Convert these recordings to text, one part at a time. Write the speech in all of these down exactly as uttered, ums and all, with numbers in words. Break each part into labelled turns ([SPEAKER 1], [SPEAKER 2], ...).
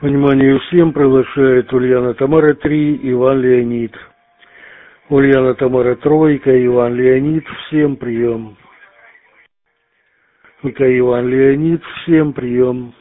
[SPEAKER 1] Внимание всем, приглашает Ульяна Тамара три, Иван Леонид. Ульяна Тамара тройка, Иван Леонид, всем прием. Ника Иван Леонид, всем прием.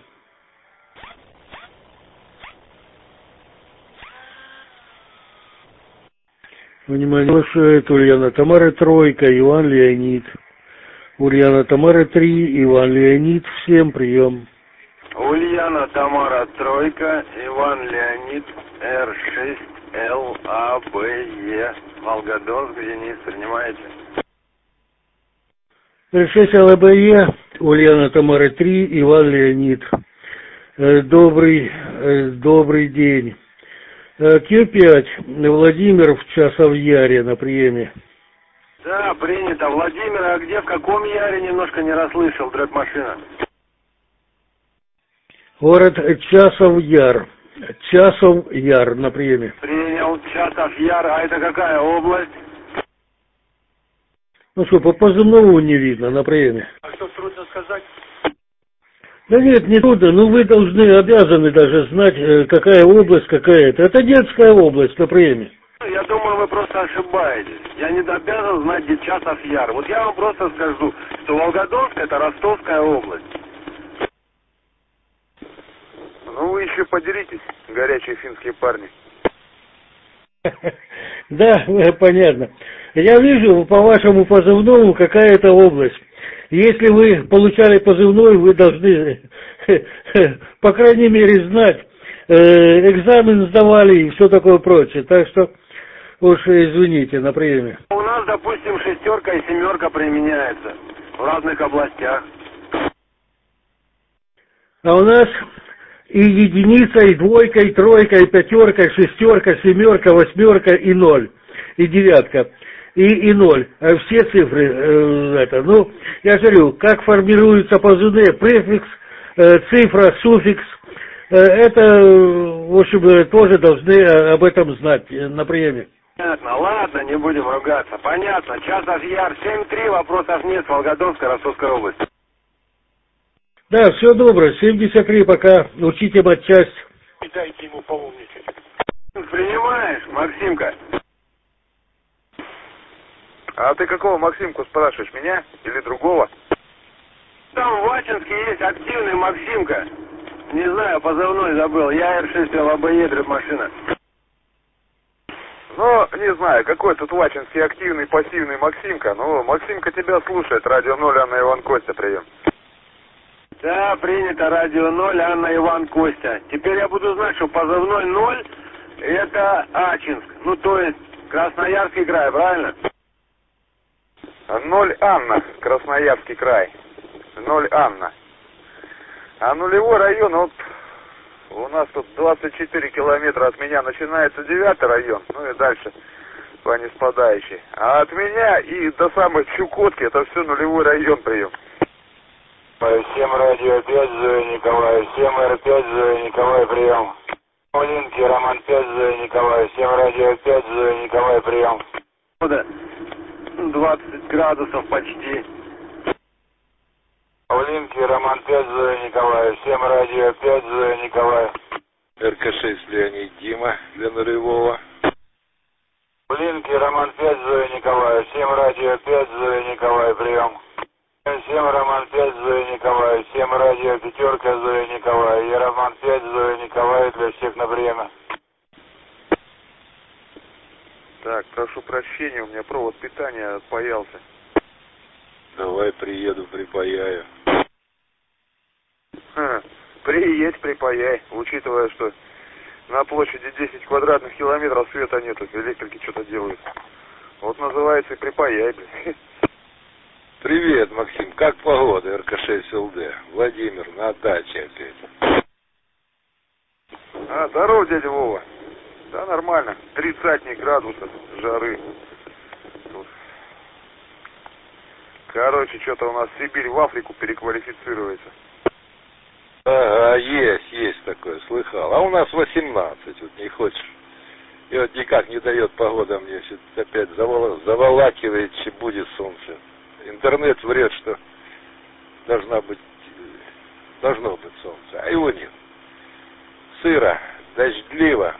[SPEAKER 1] Внимание, приглашает Ульяна Тамара тройка, Иван Леонид. Ульяна Тамара три, Иван Леонид, всем прием.
[SPEAKER 2] Ульяна Тамара тройка, Иван Леонид, Р шесть Л А Б Е, Волгодонск, Денис, принимаете?
[SPEAKER 1] Р шесть Л А Б Е, Ульяна Тамара три, Иван Леонид. Добрый, добрый день. Q пять, Владимир в Часов Яре на приеме.
[SPEAKER 2] Да, принято. Владимир, а где, в каком Яре, немножко не расслышал, дрэп-машина?
[SPEAKER 1] Город Часов Яр. Часов Яр на приеме.
[SPEAKER 2] Принял. Часов Яр. А это какая область?
[SPEAKER 1] Ну что, по позывному не видно на приеме.
[SPEAKER 2] А что, трудно сказать?
[SPEAKER 1] Да нет, не трудно. Ну вы должны, обязаны даже знать, какая область, какая это. Это детская область на приеме.
[SPEAKER 2] Я думаю, вы просто ошибаетесь. Я не обязан знать, где Часов Яр. Вот я вам просто скажу, что Волгодонск — это Ростовская область.
[SPEAKER 3] Ну вы еще поделитесь, горячие финские парни.
[SPEAKER 1] Да, понятно. Я вижу по вашему позывному какая-то область. Если вы получали позывной, вы должны, по крайней мере, знать, экзамен сдавали и все такое прочее. Так что уж извините на приеме.
[SPEAKER 2] У нас, допустим, шестерка и семерка применяется в разных областях.
[SPEAKER 1] А у нас и единица, и двойка, и тройка, и пятерка, и шестерка, семерка, восьмерка, и ноль, и девятка, и, и ноль. А все цифры, э, это, ну, я говорю, как формируются позывные, префикс, э, цифра, суффикс, э, это, в общем, тоже должны об этом знать на приеме.
[SPEAKER 2] Понятно, ладно, не будем ругаться. Понятно, Часов Яр, семь три, вопросов нет, Волгодонская, Ростовская область.
[SPEAKER 1] Да, все добро, семьдесят три, пока учите матчасть.
[SPEAKER 2] И дайте ему поумничать. Принимаешь, Максимка?
[SPEAKER 3] А ты какого Максимку спрашиваешь, меня или другого?
[SPEAKER 2] Там в Вачинске есть активный Максимка. Не знаю, позывной забыл. Я Р шесть Л А Б Е, дрэп-машина.
[SPEAKER 3] Ну, не знаю, какой тут вачинский активный, пассивный Максимка. Ну, Максимка тебя слушает, радио ноль, Анна Иван Костя, прием.
[SPEAKER 2] Да, принято, радио ноль, Анна Иван Костя. Теперь я буду знать, что позывной ноль это Ачинск. Ну, то есть Красноярский край, правильно?
[SPEAKER 3] Ноль Анна, Красноярский край. Ноль Анна. А нулевой район, вот у нас тут двадцать четыре километра от меня начинается девятый район, ну и дальше по неспадающей. А от меня и до самой Чукотки это все нулевой район, прием.
[SPEAKER 4] семь радио пять, Зоя Николай, семь Р пять, Зоя Николай, прием. Улинки, Роман пять, Зоя Николай, семь радио пять, Зоя Николай, прием.
[SPEAKER 2] двадцать градусов почти.
[SPEAKER 4] Улинки, Роман пять, Зоя Николай, семь радио пять, Зоя Николай.
[SPEAKER 5] Р К шесть Леонид Дима для нулевого.
[SPEAKER 4] Улинки, Роман пять, Зоя Николай, семь радио пять, Зоя Николай, прием. семь Роман пять, Зоя Николай, семь радио пятерка, Зоя Николай, и Роман пять, Зоя Николай для всех на время.
[SPEAKER 3] Так, прошу прощения, у меня провод питания отпаялся.
[SPEAKER 5] Давай приеду, припаяю.
[SPEAKER 3] Ха, приедь, припаяй, учитывая, что на площади десять квадратных километров света нету, электрики что-то делают. Вот называется и припаяй, блин.
[SPEAKER 5] Привет, Максим, как погода, Р К шесть Л Д? Владимир, на даче опять.
[SPEAKER 3] А, здорово, дядя Вова. Да, нормально, тридцать градусов жары. Тут. Короче, что-то у нас Сибирь в Африку переквалифицируется.
[SPEAKER 5] Ага, есть, есть такое, слыхал. А у нас восемнадцать, вот не хочешь. И вот никак не дает погода мне, все опять завол... заволакивает, че будет солнце. Интернет врет, что должна быть, должно быть солнце, а его нет. сыро, дождливо.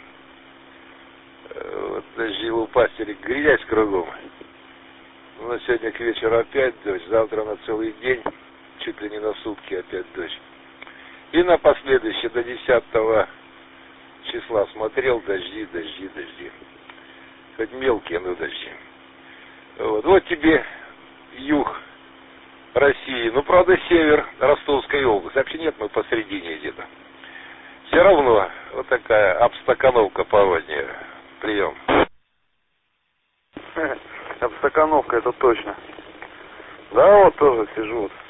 [SPEAKER 5] Вот дожди лупастили, грязь кругом. Но сегодня к вечеру опять дождь, завтра на целый день, чуть ли не на сутки опять дождь. И на последующее до десятого числа смотрел, дожди, дожди, дожди. Хоть мелкие, но дожди. Вот, вот тебе юг России, ну правда север Ростовской области. Вообще нет, мы посередине где-то. Все равно вот такая обстакановка погодная. Прием.
[SPEAKER 3] Обстакановка, это точно. Да, вот тоже сижу вот.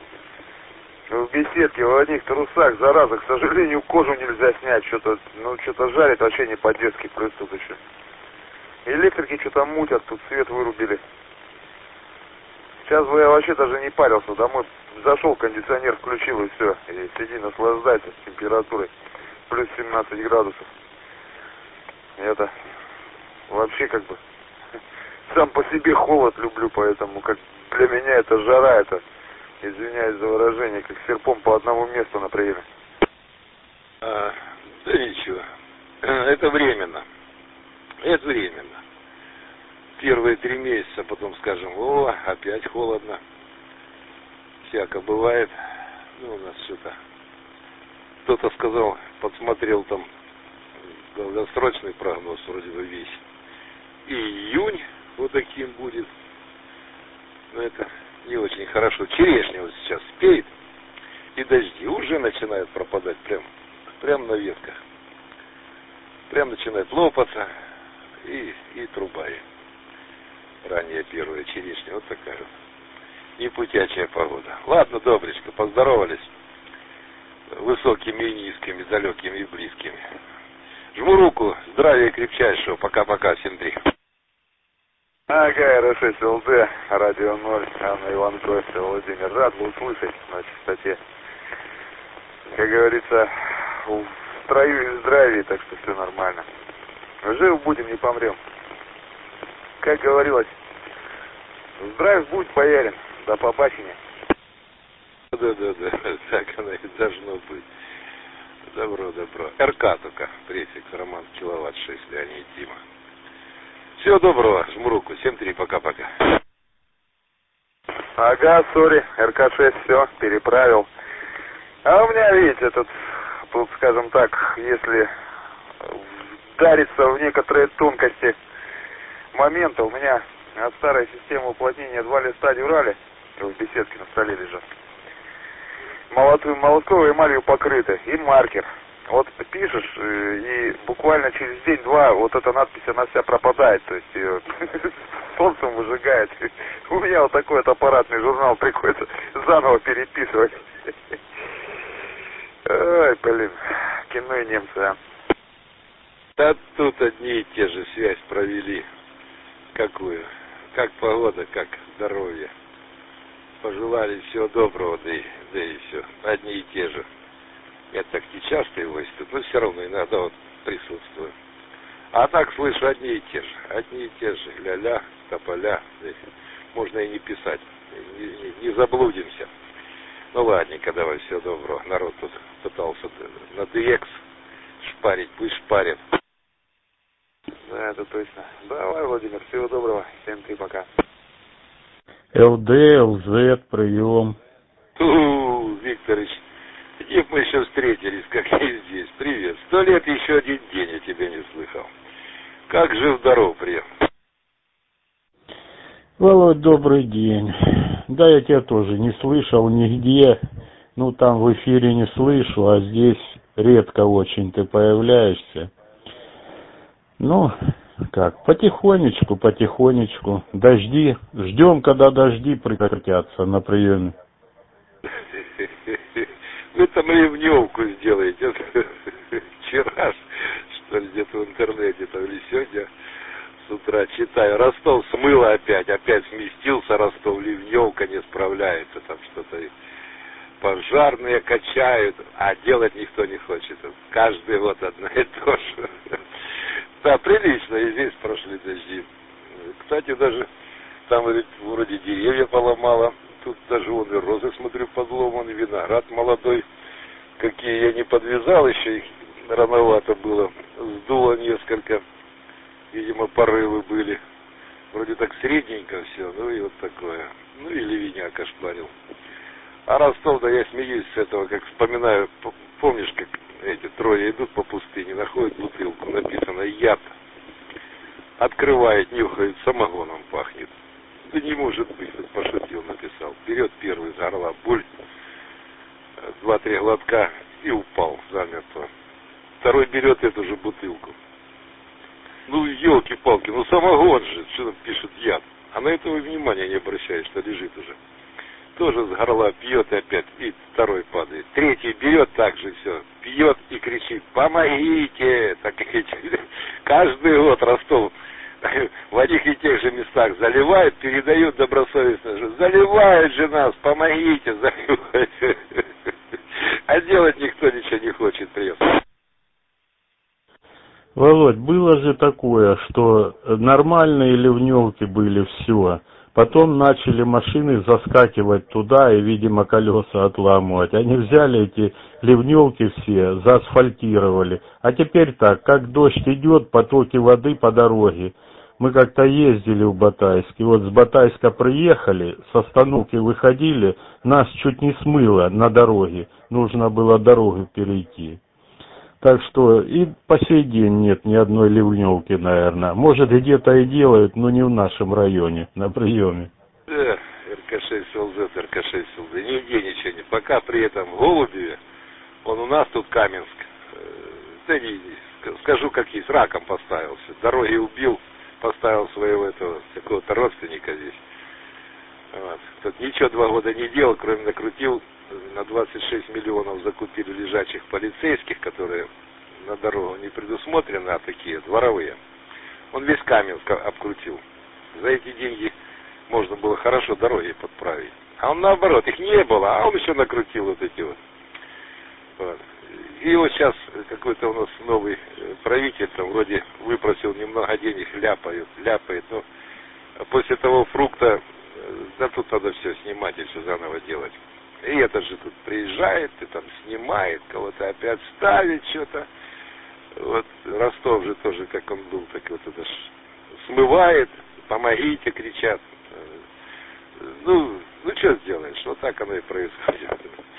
[SPEAKER 3] В беседке, в одних трусах, зараза, к сожалению, кожу нельзя снять, что-то, ну, что-то жарит, вообще не по-детски прыснут еще. Электрики что-то мутят, тут свет вырубили. Сейчас бы я вообще даже не парился, домой зашел, кондиционер включил и все, и сиди, наслаждайся температурой, плюс семнадцать градусов. И это, вообще как бы, сам по себе холод люблю, поэтому как для меня это жара, это... Извиняюсь за выражение, как серпом по одному месту на приеме.
[SPEAKER 5] А, да ничего. Это временно. Это временно. Первые три месяца, потом скажем, о, опять холодно. Всяко бывает. Ну, у нас что-то... Кто-то сказал, подсмотрел там долгосрочный прогноз, вроде бы весь. И июнь вот таким будет. Но это... не очень хорошо. Черешня вот сейчас спеет, и дожди уже начинают пропадать прям, прям на ветках. Прям начинает лопаться, и, и труба. И ранее первая черешня. Вот такая вот непутячая погода. Ладно, добречко, поздоровались. Высокими и низкими, далекими и близкими. Жму руку, здравия крепчайшего. Пока-пока, всем три.
[SPEAKER 3] Ага, эр шесть эл дэ, радио ноль, Анна Иван Костя, Владимир, рад был услышать на частоте. Как говорится, в строю и в здравии, так что все нормально. Жив будем, не помрем. Как говорилось, здрав будь, боярин, до побачення.
[SPEAKER 5] Да-да-да, так оно и должно быть. Добро, добро. РК только, префикс, Роман Киловатт шесть, Леонид, Дима. Всего доброго, жму руку, семь три, пока-пока.
[SPEAKER 3] Ага, сори, эр ка шесть, все, переправил. А у меня, видите, тут, тут, скажем так, если вдариться в некоторые тонкости момента, у меня от старой системы уплотнения два листа дюрали в беседке на столе лежат. Молотковой эмалью покрыты, и маркер. Вот пишешь, и буквально через день-два вот эта надпись, она вся пропадает, то есть ее солнцем выжигает. У меня вот такой вот аппаратный журнал, приходится заново переписывать. Ой, блин, кино и немцы, а.
[SPEAKER 5] Да тут одни и те же связь провели. Какую? Как погода, как здоровье. Пожелали всего доброго, да и, да и все. Одни и те же. Я так не часто его истут, но все равно иногда вот присутствую. А так слышу одни и те же. Одни и те же. Ля-ля, тополя. Можно и не писать. Не, не, не заблудимся. Ну ладненько, давай, всего доброго. Народ тут пытался на ди экс шпарить, пусть шпарит.
[SPEAKER 3] Да, это точно. Давай, Владимир, всего доброго. Всем три, пока.
[SPEAKER 6] эл дэ, эл зет, прием.
[SPEAKER 5] У, Викторович, где мы еще встретились, как и здесь. Привет. Сто лет еще один день я тебя не слыхал. Как жив-здоров, прием.
[SPEAKER 6] Володь, добрый день. Да, я тебя тоже не слышал нигде. Ну, там в эфире не слышу, а здесь редко очень ты появляешься. Ну, как, потихонечку, потихонечку. Дожди. Ждем, когда дожди прекратятся на приеме.
[SPEAKER 5] Вы там ливневку сделаете. Вчера, что ли, где-то в интернете, там, или сегодня с утра читаю. Ростов смыло опять, опять сместился Ростов, ливневка не справляется, там что-то пожарные качают, а делать никто не хочет. Каждый год одно и то же. Да, прилично, и здесь прошли дожди. Кстати, даже там вроде деревья поломало. Тут даже вон и розы, смотрю, подломаны, виноград молодой. Какие я не подвязал еще их, рановато было. Сдуло несколько. Видимо, порывы были. Вроде так средненько все, ну и вот такое. Ну и ливеняк ошпарил. А Ростов, да я смеюсь с этого, как вспоминаю, помнишь, как эти трое идут по пустыне, находят бутылку, написано «яд». Открывает, нюхает, самогоном пахнет. Да не может быть, вот пошутил, написал. Берет первый из горла, буль, два-три глотка и упал замертво. Второй берет эту же бутылку. Ну, елки-палки, ну самогон же, что там пишет яд. А на этого внимания не обращает, что лежит уже. Тоже с горла пьет и опять, и второй падает. Третий берет так же все, пьет и кричит: помогите! Так эти, каждый год Ростов в одних и тех же местах заливают, передают добросовестно же. Заливают же нас, помогите, заливают. А делать никто ничего не хочет, прием.
[SPEAKER 6] Володь, было же такое, что нормальные ливневки были, все. Потом начали машины заскакивать туда и, видимо, колеса отламывать. Они взяли эти ливневки все, заасфальтировали. А теперь так, как дождь идет, потоки воды по дороге. Мы как-то ездили в Батайск, и вот с Батайска приехали, с остановки выходили, нас чуть не смыло на дороге. Нужно было дорогу перейти. Так что и по сей день нет ни одной ливневки, наверное. Может, где-то и делают, но не в нашем районе, на приеме.
[SPEAKER 5] Да, эр ка шесть эл зет, эр ка шесть эл зет, нигде ничего не. Пока при этом в Голубеве, он у нас тут Каменск, да не, скажу как есть, раком поставился. Дороги убил, поставил своего этого, какого-то родственника здесь. Вот. Тут ничего два года не делал, кроме накрутил. На двадцать шесть миллионов закупили лежачих полицейских, которые на дорогу не предусмотрены, а такие дворовые. Он весь Каменск обкрутил. За эти деньги можно было хорошо дороги подправить. А он наоборот, их не было, а он еще накрутил вот эти вот. Вот. И вот сейчас какой-то у нас новый правитель, там вроде выпросил немного денег, ляпает, ляпает. Но после того фрукта, да тут надо все снимать и все заново делать. И это же тут приезжает, и там снимает, кого-то опять ставит что-то. Вот Ростов же тоже, как он был, так вот это ж смывает, помогите, кричат. Ну, ну что сделаешь, вот так оно и происходит.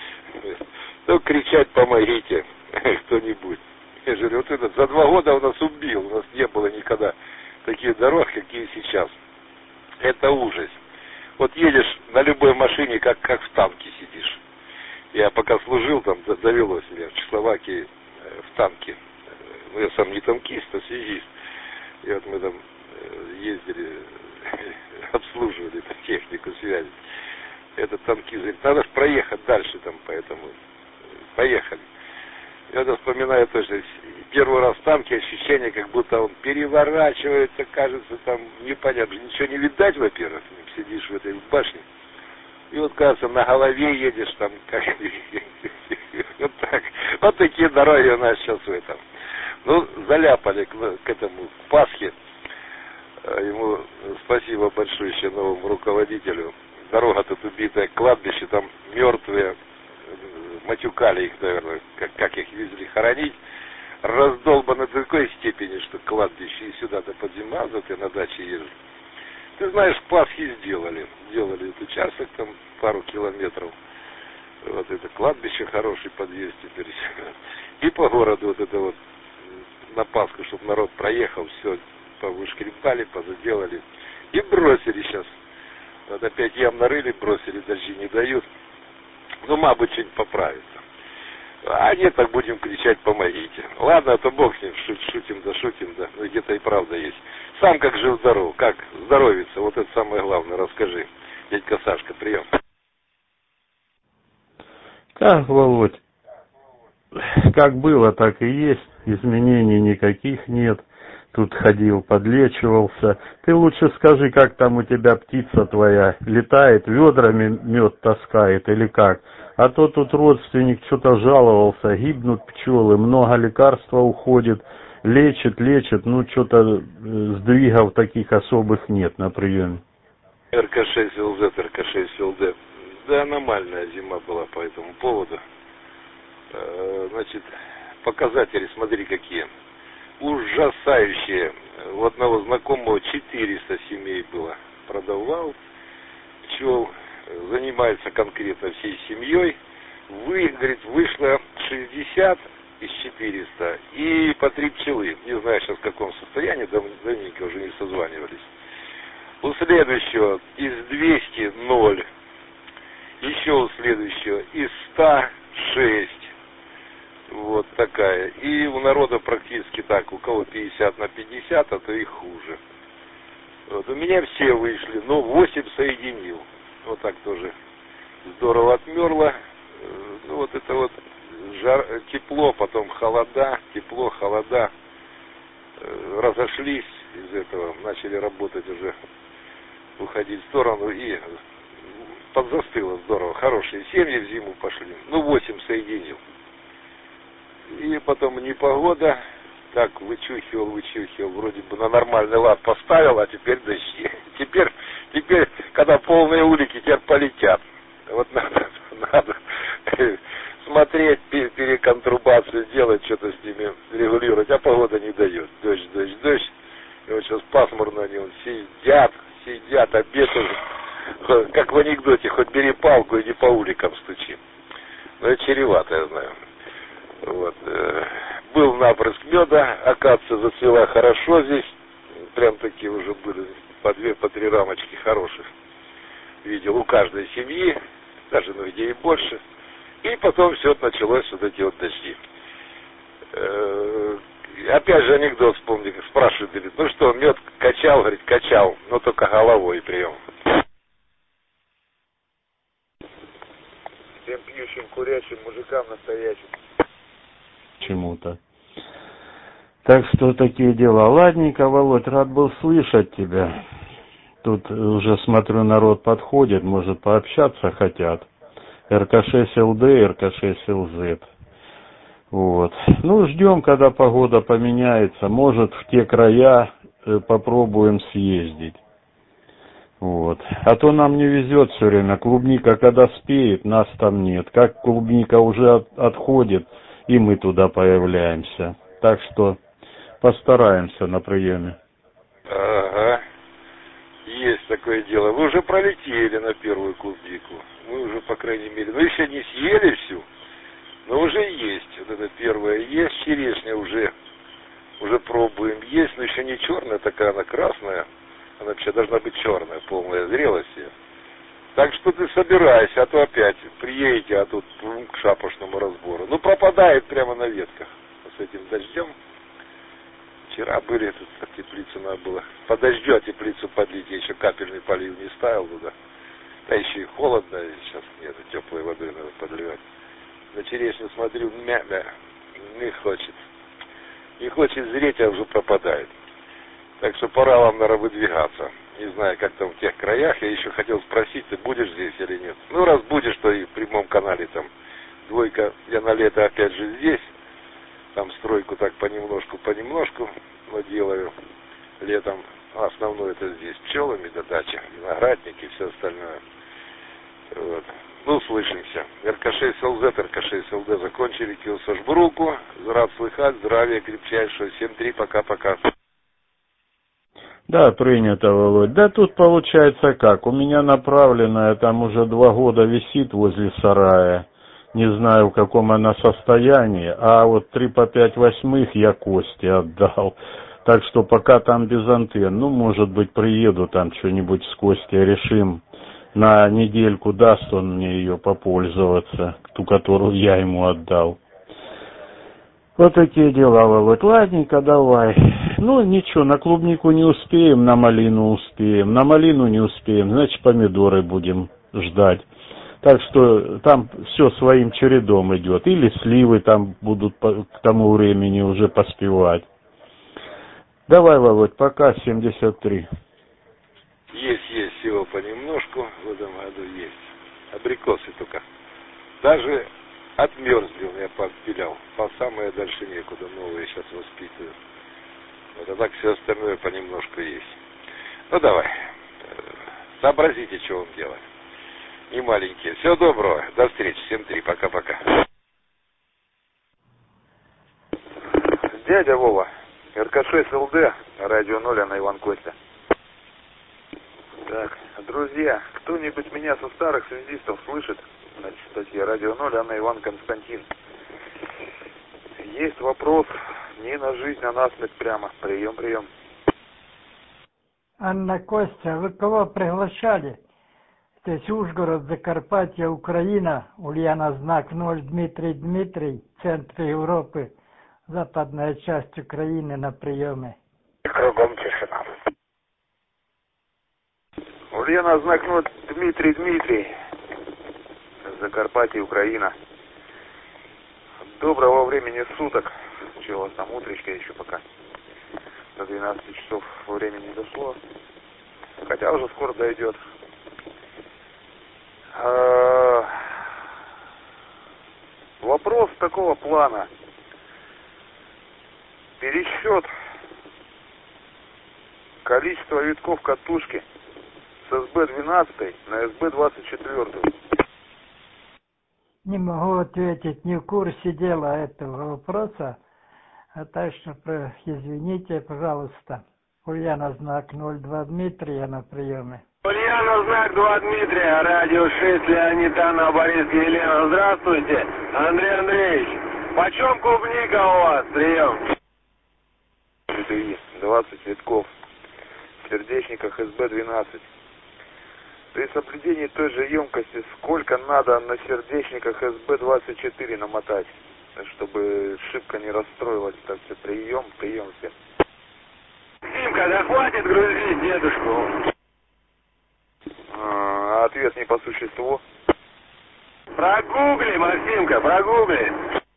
[SPEAKER 5] Ну, кричать помогите кто-нибудь. Я же говорю, вот этот за два года у нас убил, у нас не было никогда таких дорог, какие сейчас. Это ужас. Вот едешь на любой машине, как, как в танке сидишь. Я пока служил, там довелось мне в Чехословакии в танке. Ну, я сам не танкист, а связист. И вот мы там ездили, обслуживали там технику связи. Этот танкист говорит, надо же проехать дальше там, поэтому поехали. Я вот вспоминаю тоже, первый раз в танке ощущение, как будто он переворачивается, кажется, там непонятно, ничего не видать, во-первых, сидишь в этой башне. И вот, кажется, на голове едешь там, как вот так. Вот такие дороги у нас сейчас в этом. Ну, заляпали к, к этому, к Пасхе. Ему спасибо большое еще новому руководителю. Дорога тут убитая, кладбище, там мертвые. Матюкали их, наверное, как, как их везли хоронить, раздолбано до такой степени, что кладбище и сюда до Подземаза, ты на даче езжу. Ты знаешь, к Пасхе сделали, сделали этот участок, там пару километров, вот это кладбище хороший подъезд теперь. И по городу вот это вот на Пасху, чтобы народ проехал, все повышкрепали, позаделали и бросили сейчас. Вот опять ям нарыли, бросили, дожди не дают. Ну, мабуть, что-нибудь поправится. А нет, так будем кричать, помогите. Ладно, а то бог с ним, шутим да шутим, да. Ну, где-то и правда есть. Сам как жив-здоров, как здоровится, вот это самое главное, расскажи. Дядька Сашка, прием.
[SPEAKER 6] Как, Володь, как было, так и есть. Изменений никаких нет. Тут ходил, подлечивался. Ты лучше скажи, как там у тебя птица твоя летает, ведрами мед таскает или как? А то тут родственник что-то жаловался, гибнут пчелы, много лекарства уходит, лечит, лечит, ну что-то сдвигов таких особых нет на приеме.
[SPEAKER 5] эр ка шесть эл зет, эр ка шесть эл дэ. Да, аномальная зима была по этому поводу. Значит, показатели, смотри, какие. Ужасающие. У одного знакомого четыреста семей было. Продавал пчел, занимается конкретно всей семьей. Вы, говорит, вышло шестьдесят из четырёхсот и по три пчелы. Не знаю сейчас в каком состоянии, давненько уже не созванивались. У следующего из двухсот ноль. Еще у следующего из ста шесть. Вот такая. И у народа практически так, у кого пятьдесят на пятьдесят, а то и хуже. Вот. У меня все вышли, но восемь соединил. Вот так тоже здорово отмерло. Ну вот это вот жар, тепло, потом холода, тепло, холода. Разошлись из этого, начали работать уже, уходить в сторону и подзастыло здорово. Хорошие семьи в зиму пошли. Ну восемь соединил. И потом непогода, так вычухивал, вычухивал, вроде бы на нормальный лад поставил, а теперь дожди. Теперь, теперь, когда полные улики, теперь полетят. Вот надо, надо смотреть, переконтрубацию делать, что-то с ними регулировать, а погода не дает. Дождь, дождь, дождь. И вот сейчас пасмурно они вот сидят, сидят, обедают, как в анекдоте, хоть бери палку и не по уликам стучи. Ну это чревато, я знаю. Вот. Был напрыск меда, акация зацвела хорошо здесь, прям такие уже были по две, по три рамочки хороших. Видел у каждой семьи, даже ну где и больше. И потом все началось, вот эти вот дожди. Опять же анекдот вспомни, спрашивают, говорит, ну что, мед качал, говорит, качал, но только головой прием.
[SPEAKER 3] Всем пьющим, курящим, мужикам настоящим.
[SPEAKER 6] Чему-то. Так что такие дела. Ладненько, Володь, рад был слышать тебя. Тут уже, смотрю, народ подходит, может, пообщаться хотят. эр ка шесть эл дэ, эр ка шесть эл зет. Вот. Ну, ждем, когда погода поменяется. Может, в те края попробуем съездить. Вот. А то нам не везет все время. Клубника, когда спеет, нас там нет. Как клубника уже от, отходит, и мы туда появляемся. Так что постараемся на приеме.
[SPEAKER 5] Ага. Есть такое дело. Вы уже пролетели на первую клубнику. Мы уже, по крайней мере, ну еще не съели всю, но уже есть. Вот это первая есть. Черешня уже, уже пробуем. Есть, но еще не черная такая, она красная. Она вообще должна быть черная, полная зрелости. Так что ты собирайся, а то опять приедете, а тут к шапошному разбору. Ну, пропадает прямо на ветках с этим дождем. Вчера были, тут от теплицы надо было. По дождю, а теплицу подлить, я еще капельный полив не ставил туда. Да еще и холодно, и сейчас нет, теплой водой надо подливать. На черешню смотрю, мя-мя, не хочет. Не хочет зреть, а уже пропадает. Так что пора вам, наверное, выдвигаться. Не знаю, как там в тех краях. Я еще хотел спросить, ты будешь здесь или нет. Ну, раз будешь, то и в прямом канале там двойка. Я на лето опять же здесь. Там стройку так понемножку, понемножку делаю летом. Основное это здесь пчелами, да дача, виноградники и все остальное. Вот. Ну, слышимся. эр ка шесть эл зет, эр ка шесть эл дэ закончили. Киосажбруку. Рад слыхать. Здравия крепчайшего. семь три. Пока-пока.
[SPEAKER 6] Да, принято, Володь. Да тут получается как, у меня направленная там уже два года висит возле сарая, не знаю в каком она состоянии, а вот три по пять восьмых я Косте отдал, так что пока там без антенн, ну может быть приеду там что-нибудь с Костей решим, на недельку даст он мне ее попользоваться, ту, которую я ему отдал. Вот такие дела, Володь. Ладненько, давай. Ну, ничего, на клубнику не успеем, на малину успеем. На малину не успеем, значит, помидоры будем ждать. Так что там все своим чередом идет. Или сливы там будут по, к тому времени уже поспевать. Давай, Володь, пока, семьдесят три.
[SPEAKER 5] Есть, есть, всего понемножку в этом году есть. Абрикосы только. Даже отмерзли, я подпилял. По самое дальше некуда, новые сейчас воспитываю. Вот, а так все остальное понемножку есть. Ну давай, сообразите, что он делает. Не маленькие. Всего доброго, до встречи, семь три, пока-пока.
[SPEAKER 3] Дядя Вова, эр ка шесть эл дэ, радио ноль, Анна Иван Костя. Так, друзья, кто-нибудь меня со старых связистов слышит? Значит, статья радио ноль, Анна Иван Константин. Есть вопрос не на жизнь, а на смерть прямо. Прием, прием.
[SPEAKER 7] Анна Костя, вы кого приглашали? Здесь Ужгород, Закарпатье, Украина, Ульяна знак ноль, Дмитрий Дмитрий, центр Европы, западная часть Украины на приеме.
[SPEAKER 3] Кругом тишина. Ульяна знак ноль, Дмитрий Дмитрий, Закарпатье, Украина. Доброго времени суток. Че у вас там, утречка еще пока? До двенадцати часов времени не дошло. Хотя уже скоро дойдет. А... Вопрос такого плана. Пересчет количества витков катушки с эс бэ двенадцать на эс бэ двадцать четыре.
[SPEAKER 7] Не могу ответить, не в курсе дела этого вопроса, а так что, извините, пожалуйста. Ульяна знак ноль два Дмитрия на приеме.
[SPEAKER 2] Ульяна знак два Дмитрия, радио шесть, Леонид, Анна, Борис, Елена. Здравствуйте, Андрей Андреевич. Почем клубника у вас? Прием.
[SPEAKER 3] двадцать витков в сердечниках эс бэ двенадцать. При соблюдении той же емкости сколько надо на сердечниках эс бэ двадцать четыре намотать, чтобы шибко не расстроилась? Так все, прием, прием все.
[SPEAKER 2] Симка, да хватит грузить дедушку.
[SPEAKER 3] А, ответ не по существу.
[SPEAKER 2] Прогугли, Максимка, прогугли.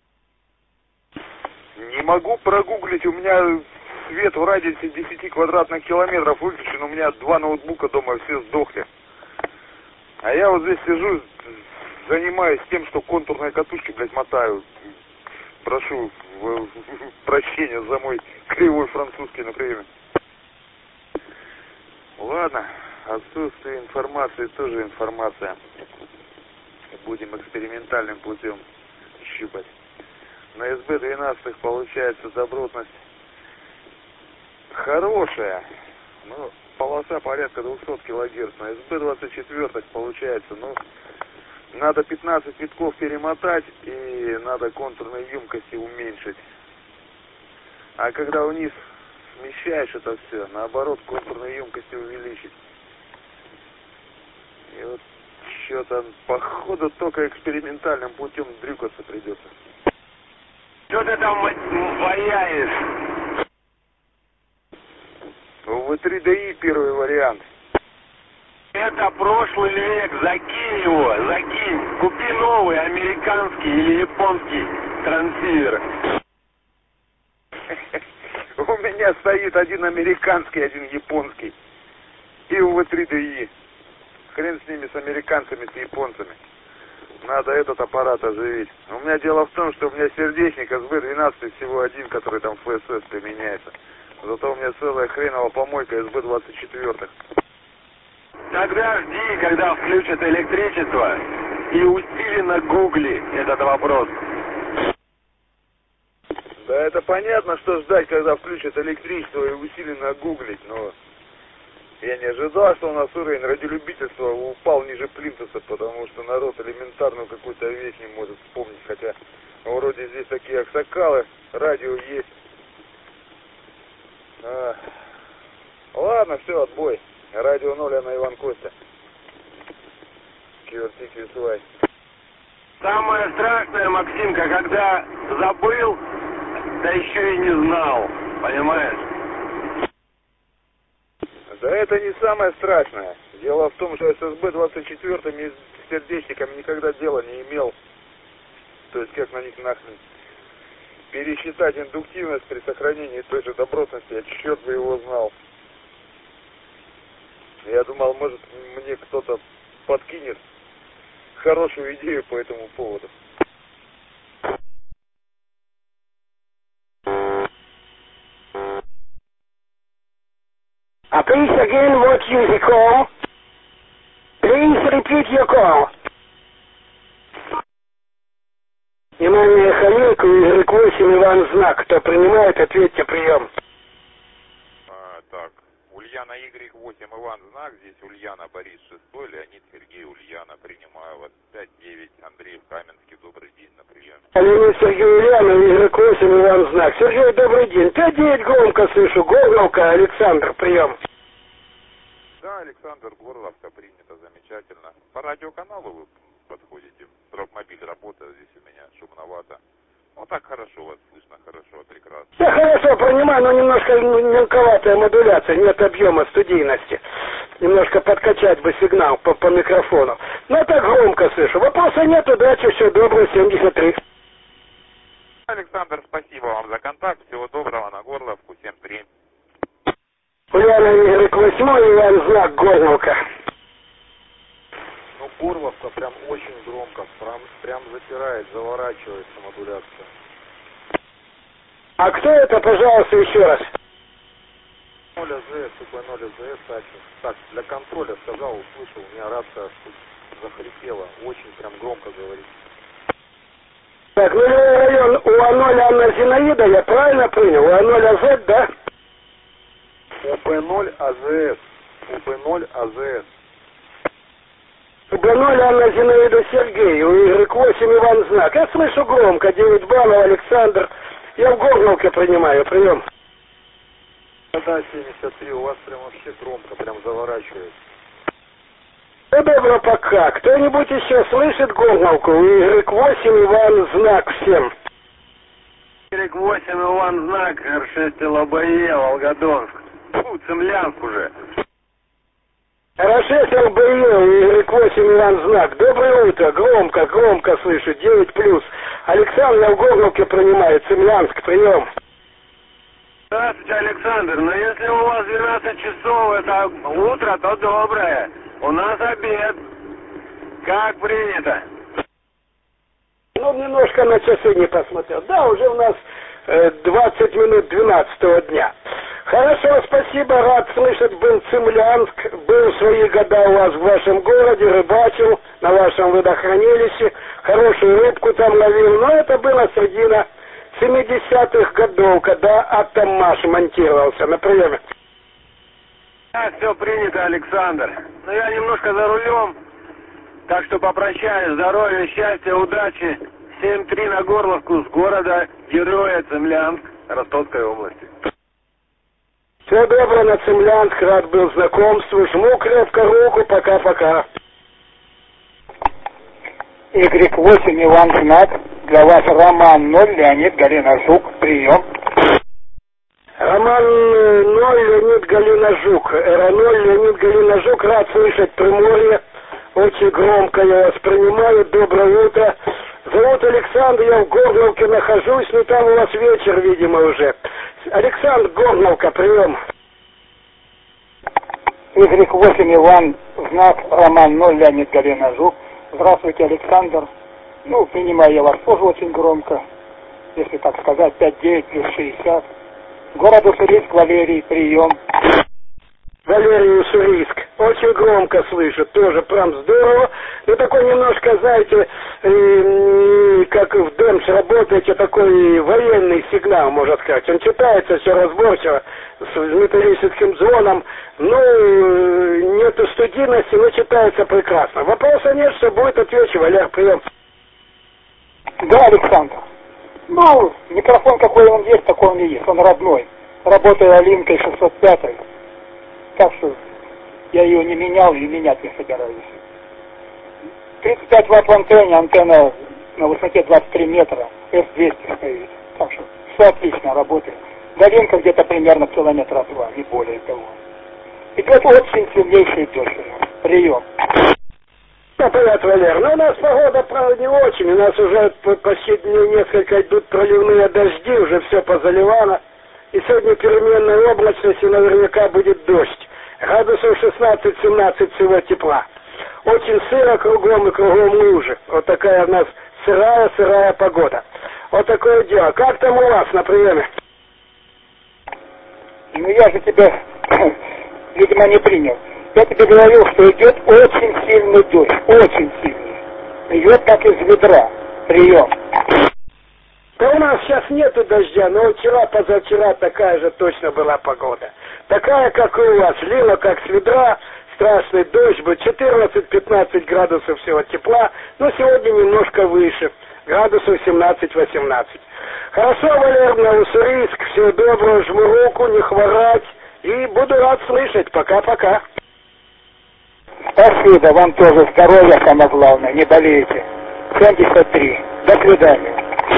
[SPEAKER 3] Не могу прогуглить, у меня свет в радиусе десяти квадратных километров выключен, у меня два ноутбука дома, все сдохли. А я вот здесь сижу, занимаюсь тем, что контурные катушки, блядь, мотаю. Прошу прощения за мой кривой французский на приеме. Ладно, отсутствие информации тоже информация. Будем экспериментальным путем щупать. На эс бэ двенадцать получается добротность хорошая, но полоса порядка двухсот килогерц. На эс бэ двадцать четыре получается, ну, надо пятнадцать витков перемотать и надо контурные емкости уменьшить. А когда вниз смещаешь это все, наоборот, контурные емкости увеличить. И вот что-то, походу, только экспериментальным путем дрюкаться придется.
[SPEAKER 2] Что ты там ваяешь?
[SPEAKER 3] вэ три дэ и первый вариант.
[SPEAKER 2] Это прошлый век, закинь его, закинь. Купи новый, американский или японский трансивер.
[SPEAKER 3] У меня стоит один американский, один японский. И у вэ три дэ и. Хрен с ними, с американцами, с японцами. Надо этот аппарат оживить. У меня дело в том, что у меня сердечник эс бэ двенадцать всего один, который там в эф эс эс применяется. Зато у меня целая хренова помойка эс бэ двадцать четыре.
[SPEAKER 2] Тогда жди, когда включат электричество, и усиленно гугли этот вопрос.
[SPEAKER 3] Да это понятно, что ждать, когда включат электричество и усиленно гуглить, но я не ожидал, что у нас уровень радиолюбительства упал ниже плинтуса, потому что народ элементарную какую-то вещь не может вспомнить, хотя вроде здесь такие аксакалы, радио есть. А, ладно, все, отбой. Радио ноль, Анна Иван Костя. Кьюарти Кьюсвай.
[SPEAKER 2] Самое страшное, Максимка, когда забыл, да еще и не знал, понимаешь?
[SPEAKER 3] Да это не самое страшное. Дело в том, что с эс бэ двадцать четыре с сердечниками никогда дела не имел. То есть как на них нахрен пересчитать индуктивность при сохранении той же добротности, я черт бы его знал. Я думал, может, мне кто-то подкинет хорошую идею по этому поводу.
[SPEAKER 8] Uh, please again, what you call? Please repeat your call. Внимание, Халилку, Y восемь, Иван Знак. Кто принимает, ответьте, прием.
[SPEAKER 3] А, так, Ульяна Y восемь, Иван Знак, здесь Ульяна Борис шестой, Леонид Сергей Ульяна, принимаю вас. пять девять, Андрей Каменский, добрый день, на прием.
[SPEAKER 8] Леонид Сергей Ульяна, Y восемь, Иван Знак. Сергей, добрый день. пять девять, громко слышу. Горловка, Александр, прием.
[SPEAKER 3] Да, Александр, Горловка, принято, замечательно. По радиоканалу вы подходите? Мобиль работает здесь у меня, шумновато. Ну так хорошо вас слышно, хорошо, прекрасно.
[SPEAKER 8] Да хорошо, понимаю, но немножко мелковатая модуляция, нет объема студийности. Немножко подкачать бы сигнал по, по микрофону. Но так громко слышу. Вопроса нет, удачи, все доброго, семьдесят три.
[SPEAKER 3] Александр, спасибо вам за контакт, всего доброго, на Горловку, семь три.
[SPEAKER 8] Ульяна Y восемь, Иван Знак, Горловка.
[SPEAKER 5] Ну, Горловка прям очень громко, прям, прям запирает, заворачивается модуляция.
[SPEAKER 8] А кто это, пожалуйста, еще раз?
[SPEAKER 5] ноль АЗС, УП ноль АЗС, Ачинск. Так, для контроля сказал, услышал, у меня рация захрипела, очень прям громко говорит.
[SPEAKER 8] Так, нулевой район УА ноль Анна Зинаида, я правильно понял? УА ноль АЗ, да?
[SPEAKER 5] УП ноль АЗС, УП ноль АЗС.
[SPEAKER 8] УП ноль Анна Зинаида Сергей, у Y восемь Иван Знак. Я слышу громко, девять баллов, Александр. Я в Горловке принимаю, прием.
[SPEAKER 5] Да, семьдесят три, у вас прям вообще громко, прям заворачивает.
[SPEAKER 8] Ну, добро пока. Кто-нибудь еще слышит Горловку? У Y восемь Иван Знак всем.
[SPEAKER 2] Y восемь Иван Знак, Р шесть ЛБЕ, Волгодонск. Фу, Цемлянск уже.
[SPEAKER 8] Р шесть ЛБЕ, Y восемь Иван Знак. Доброе утро. Громко, громко слышу. девять плюс. Александр, я в Горловке принимаю. Цемлянск, прием.
[SPEAKER 2] Здравствуйте, Александр. Но если у вас двенадцать часов, это утро, то доброе. У нас обед. Как принято?
[SPEAKER 8] Ну, немножко на часы не посмотрел. Да, уже у нас э, двадцать минут двенадцатого дня. Хорошо, спасибо, рад слышать, был Цемлянск, был в свои года у вас в вашем городе, рыбачил на вашем водохранилище, хорошую рыбку там ловил, но это было середина семидесятых годов, когда Атомаш монтировался на приеме.
[SPEAKER 2] Да, все принято, Александр. Но я немножко за рулем, так что попрощаюсь. Здоровья, счастья, удачи. семь три на Горловку с города Героя Цемлянск Ростовской области.
[SPEAKER 8] Всего доброго, на Цемлянск, рад был знакомству. Жму крепко руку, пока-пока.
[SPEAKER 9] Y восемь Иван Знак, для вас Роман ноль, Леонид Галина Жук, прием.
[SPEAKER 8] Роман ноль, Леонид Галина Жук. Р ноль, Леонид Галина Жук, рад слышать Приморье. Очень громко я вас принимаю. Доброе утро. Зовут Александр, я в Горловке нахожусь, но там у вас вечер, видимо, уже. Александр, Горловка, прием.
[SPEAKER 9] Y восемь Иван Знак, Роман ноль, Леонид Галина Жук. Здравствуйте, Александр. Ну, принимаю я вас тоже очень громко, если так сказать, пять девять плюс шестьдесят. Город Уссурийск, Валерий, прием.
[SPEAKER 8] Валерий, Уссурийск. Очень громко слышу, тоже прям здорово. Ну, такой немножко, знаете, э, как в ДЭМС работаете, такой военный сигнал, можно сказать. Он читается все разборчиво, с металлическим звоном. Ну, нету студийности, но читается прекрасно. Вопроса нет, что будет, отвечу. Валер, прием.
[SPEAKER 9] Да, Александр. Ну, микрофон какой он есть, такой он и есть. Он родной. Работаю Алинкой шестьсот пятой. Так что я ее не менял и менять не собираюсь. тридцать пять ватт в антенне, антенна на высоте двадцать три метра, эс двести стоит. Так что все отлично работает. Долинка где-то примерно километра два, не более того. Идет очень сильнейший дождь. Прием.
[SPEAKER 8] Да, привет, Валер. Ну, у нас погода, правда, не очень. У нас уже почти несколько идут проливные дожди, уже все позаливано. И сегодня переменная облачность, и наверняка будет дождь. Градусов шестнадцать-семнадцать всего тепла. Очень сыро кругом и кругом лужи. Вот такая у нас сырая-сырая погода. Вот такое дело. Как там у вас на приеме?
[SPEAKER 9] Ну, я же тебя, видимо, не принял. Я тебе говорил, что идет очень сильный дождь. Очень сильный. Идет как из ведра. Прием.
[SPEAKER 8] Да у нас сейчас нету дождя, но вчера, позавчера такая же точно была погода. Такая, как и у вас, лила как с ведра, страшный дождь был, четырнадцать-пятнадцать градусов всего тепла, но сегодня немножко выше, градусов семнадцать-восемнадцать. Хорошо, Валерьевна, Уссурийск, всего доброго, жму руку, не хворать, и буду рад слышать. Пока-пока.
[SPEAKER 9] Спасибо, вам тоже здоровья, самое главное, не болейте. семьдесят три. До свидания.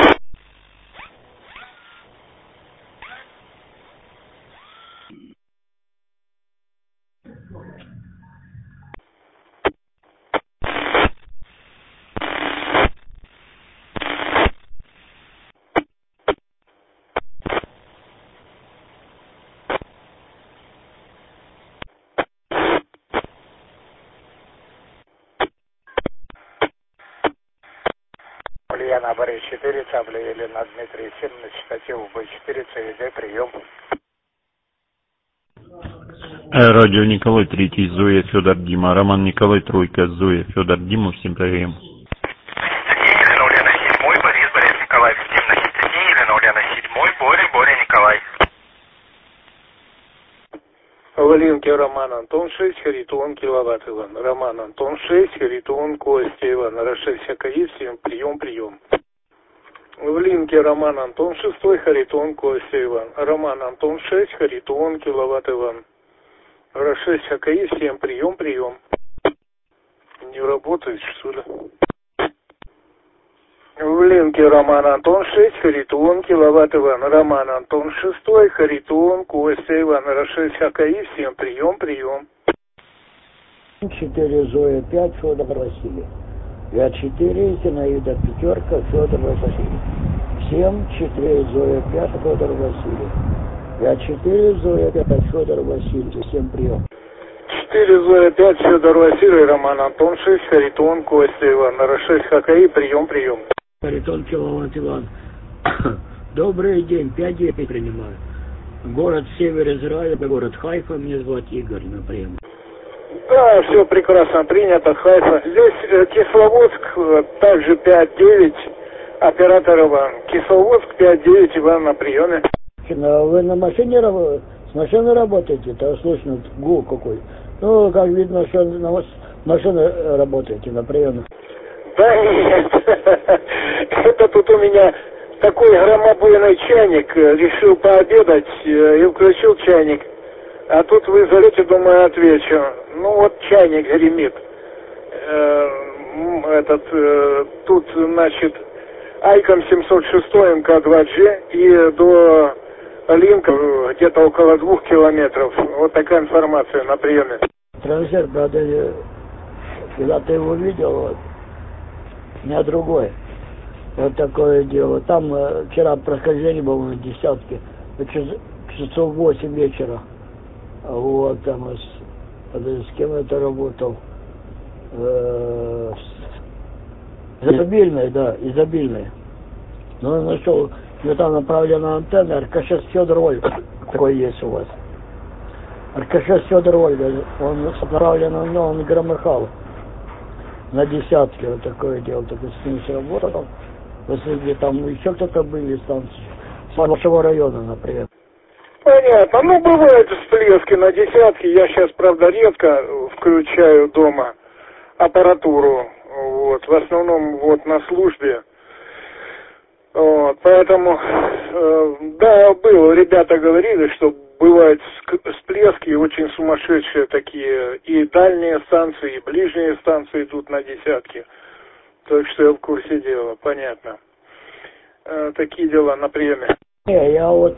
[SPEAKER 10] Ульяна Борис четыре, Цапля Елена Дмитрий семь, на частоте У Б четыре, ЦВД, прием.
[SPEAKER 6] Радио Николай Третий, Зоя, Федор, Дима, Роман Николай Тройка, Зоя, Федор, Дима, всем прием.
[SPEAKER 11] Елена Ульяна седьмой, Борис, Борис Николай, всем на частоте, Елена Ульяна седьмой, Боря, Боря Николай.
[SPEAKER 12] Валинки Роман Антон шесть, Харитон киловатт Иван. Роман Антон шесть, Харитон Костя Иван. Рашель Сякаи, всем прием, прием. В линке Роман Антон шестой, Харитон Костя Иван. Роман Антон шесть, Харитон киловатт Иван. Рашель Сякаи, всем прием, прием. Не работает, что ли? В линке Роман Антон шесть, Харитон киловатт Иван. Роман Антон шестой, Харитон Костя Иван. Рашель Сякаи, всем прием, прием.
[SPEAKER 13] четыре, Зоя пять, Федор Василий. Я четыре, Зинаида пятерка, Федор Василий. семь, четыре, Зоя пять, Федор Василий. Я четыре, Зоя пять, Федор Василий. Всем прием.
[SPEAKER 12] четыре, Зоя пять, Федор Василий, Роман Антон шесть, Харитон Костя Иван. Рашель Сякаи, прием, прием.
[SPEAKER 13] Харитон киловатт Иван. Добрый день, пять девять принимаю. Город Север Израиля, город Хайфа, меня зовут Игорь, на прием.
[SPEAKER 12] Да, все прекрасно принято, Хайфа. Здесь э, Кисловодск, э, также пять девять, оператор Иван. Кисловодск пять девять, Иван на приеме.
[SPEAKER 13] Вы на машине работаете? С машины работаете? То слышно гул какой. Ну, как видно, что на вас машина работаете на приеме.
[SPEAKER 12] Да нет, это тут у меня такой громобойный чайник, решил пообедать и включил чайник. А тут вы зовете, думаю, отвечу. Ну вот чайник гремит. Этот, тут, значит, Айкон семьсот шесть эм ка два джи и до Линка где-то около двух километров. Вот такая информация на приеме.
[SPEAKER 13] Транзит, правда, когда ты его видел, вот, у меня другой. Вот такое дело. Там э, вчера прохождение было на десятке, часов восемь вечера. Вот, там с, с кем это работал? Э, изобильный, да, изобильный. Но он нашел, где там направлена антенна, Аркашес Федор Ольга, такой есть у вас. Аркашес Федор Ольга, он направлен, он громыхал на десятке, вот такое дело, только с ним сработал. Если там еще кто-то были, там с вашего района, например.
[SPEAKER 12] Понятно. Ну, бывают всплески на десятке. Я сейчас, правда, редко включаю дома аппаратуру. Вот. В основном вот на службе. Вот. Поэтому, э, да, было. Ребята говорили, что бывают всплески очень сумасшедшие такие. И дальние станции, и ближние станции идут на десятки. Так что я в курсе дела. Понятно. Э, такие дела на приеме.
[SPEAKER 13] Не, я вот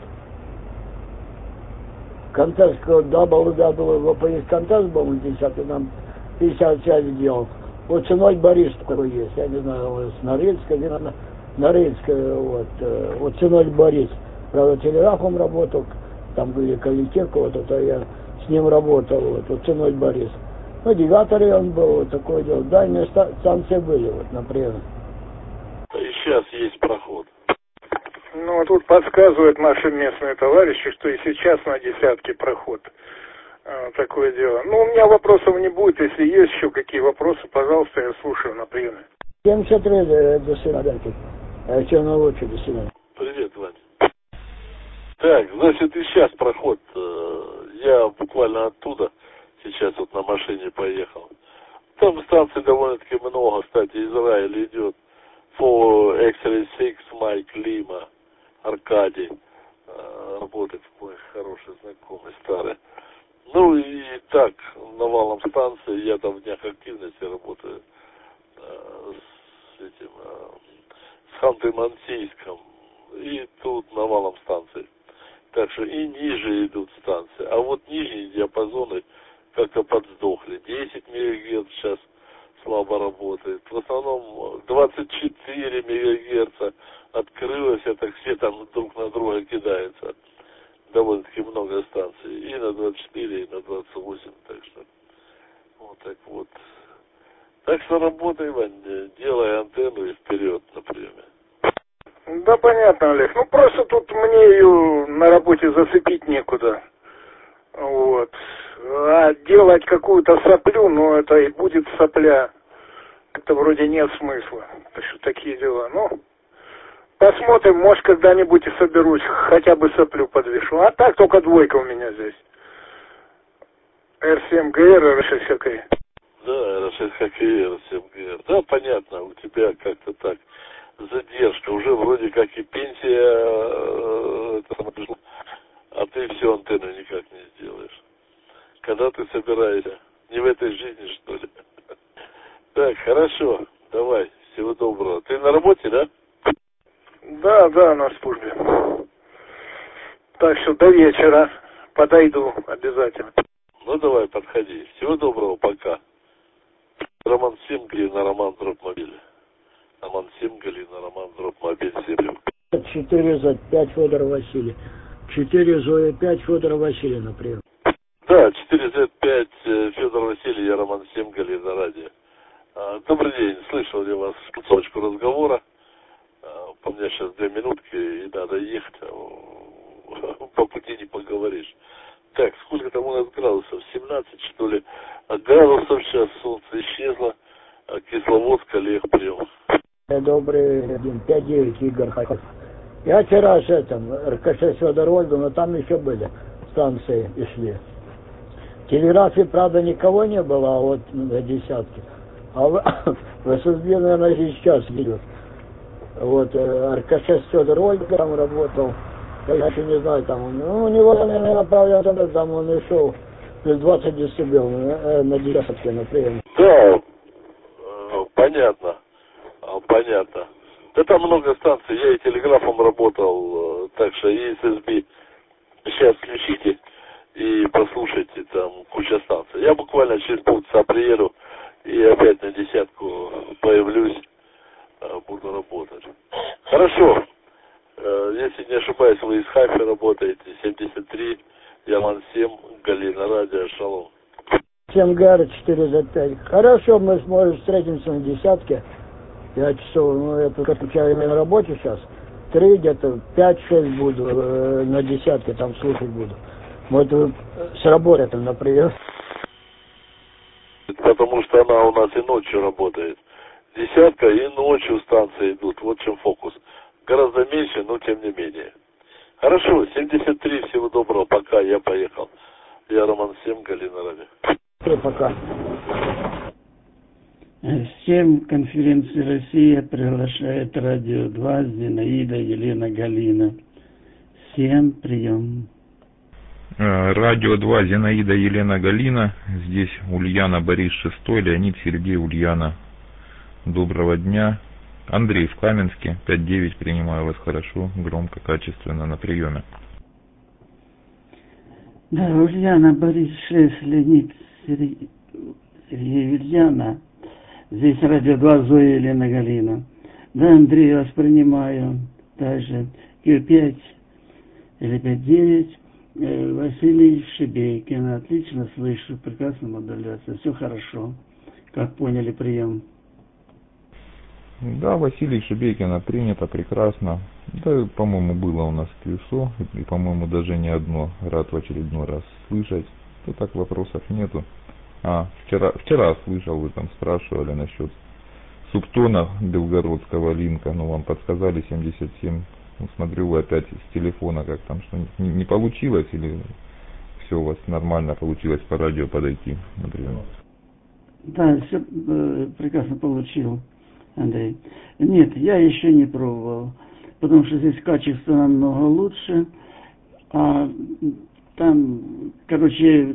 [SPEAKER 13] контакт дабл ю дабл ю ви есть контакт был на десятке, там пятьдесят связи делал. Вот ценой Борис такой есть, я не знаю, с Норильска, на, Норильская, вот, э, вот ценой Борис. Правда, телеграфом работал, там были коллектив, вот это я с ним работал, вот, вот ценой Борис. Ну, девятый район был, вот такое дело. Дальние станции были, вот, например.
[SPEAKER 5] И сейчас есть проход.
[SPEAKER 12] Ну, тут подсказывают наши местные товарищи, что и сейчас на десятке проход. А, такое дело. Ну, у меня вопросов не будет. Если есть еще какие вопросы, пожалуйста, я слушаю на приеме.
[SPEAKER 13] семьдесят три, до свидания. Все на лучше, до свидания.
[SPEAKER 5] Так, значит, и сейчас проход. Я буквально оттуда сейчас вот на машине поехал. Там станций довольно-таки много, кстати, Израиль идет. По X-Ray шесть, Майк, Лима, Аркадий. Работает мой хороший знакомый, старый. Ну и так, навалом станции, я там в днях активности работаю с этим, с Ханты-Мансийском. И тут навалом станций. Так что и ниже идут станции. А вот нижние диапазоны как-то подсдохли. десять мегагерц сейчас слабо работает. В основном двадцать четыре мегагерца открылось, это все там друг на друга кидаются. Довольно-таки много станций. И на двадцать четыре, и на двадцать восемь. Так что вот так вот. Так что работай, Вань, делай антенну и вперед на приеме.
[SPEAKER 12] Да, понятно, Олег. Ну, просто тут мне ее на работе зацепить некуда. Вот. А делать какую-то соплю, ну, это и будет сопля. Это вроде нет смысла. Так что такие дела. Ну, посмотрим, может, когда-нибудь и соберусь, хотя бы соплю подвешу. А так только двойка у меня здесь. эр семь гэ эр, эр шесть ха ка и.
[SPEAKER 5] Да, эр шесть ха ка и, эр семь гэ эр. Да, понятно, у тебя как-то так. Задержка, уже вроде как и пенсия, а ты всю антенну никак не сделаешь. Когда ты собираешься? Не в этой жизни, что ли? Так, хорошо, давай, всего доброго. Ты на работе, да?
[SPEAKER 12] Да, да, на службе. Так что до вечера подойду обязательно.
[SPEAKER 5] Ну давай, подходи. Всего доброго, пока. Роман семь, Галина, Роман Дропмобиль. Роман семь, Галина, Роман Дропмобиль, семь.
[SPEAKER 13] четыре зет пять Федор Василий. четыре зет пять Федор Василий, например.
[SPEAKER 5] Да, четыре зет пять Федор Василий, я Роман семь, Галина, радио. Добрый день, слышал я вас кусочку разговора. У меня сейчас две минутки и надо ехать. По пути не поговоришь. Так, сколько там у нас градусов? семнадцать, что ли? А градусов сейчас солнце исчезло. А Кисловодск, Олег, прием.
[SPEAKER 13] Добрый день, пять девять Игорь Хаков. Я вчера с этим, эр ка шесть Федор Ольга, но там еще были станции и шли. В телеграфе, правда, никого не было, а вот на десятке. А в, в эс эс бэ, наверное, сейчас идет. Вот, эр ка шесть Федор Ольга там работал. Я еще не знаю, там, ну, у него, наверное, правда, там он и шел плюс двадцать децибел на, на десятке, например.
[SPEAKER 5] Да, понятно, понятно. Да там много станций, я и телеграфом работал, так что и эс эс бэ. Сейчас включите и послушайте, там куча станций. Я буквально через полчаса приеду и опять на десятку появлюсь, буду работать. Хорошо. Если не ошибаюсь, вы из Хайфа работаете, семьдесят три, Яман семь, Галина, радио, шалом.
[SPEAKER 13] семь гэ эр четыре зет пять. Хорошо, мы сможем встретимся на десятке. пять часов, ну я только на работе сейчас. Три где-то, пять-шесть буду э, на десятке там слушать буду. Вот э, с работы там, например.
[SPEAKER 5] Потому что она у нас и ночью работает. Десятка и ночью станции идут, вот в чем фокус. Гораздо меньше, но тем не менее. Хорошо, семьдесят три, всего доброго, пока, я поехал. Я Роман семь, Галина, радио.
[SPEAKER 13] Пока.
[SPEAKER 14] Всем конференции Россия приглашает радио два, Зинаида, Елена, Галина. Всем прием.
[SPEAKER 15] Радио два, Зинаида, Елена, Галина. Здесь Ульяна, Борис шестой, Леонид, Сергей, Ульяна. Доброго дня. Андрей в Каменске, пять девять, принимаю вас хорошо, громко, качественно, на приеме.
[SPEAKER 14] Да, Ульяна, Борис шесть, Леонид, Сергей, Сергей, Ульяна. Здесь радио два, Зоя, Елена, Галина. Да, Андрей, вас принимаю. Также Q пять или пять девять. Василий Шебейкин. Отлично слышу, прекрасно модуляция. Все хорошо. Как поняли прием?
[SPEAKER 15] Да, Василий Шебейкина принято прекрасно. Да, по-моему, было у нас плюсо, и, по-моему, даже не одно. Рад в очередной раз слышать. То так вопросов нету. А, вчера, вчера слышал, вы там спрашивали насчет субтона белгородского линка. Ну, вам подсказали семьдесят семь Ну, смотрю, вы опять с телефона как там, что не, не получилось или все у вас нормально получилось по радио подойти, например?
[SPEAKER 14] Да, все э, прекрасно получил, Андрей. Нет, я еще не пробовал, потому что здесь качество намного лучше, а там, короче,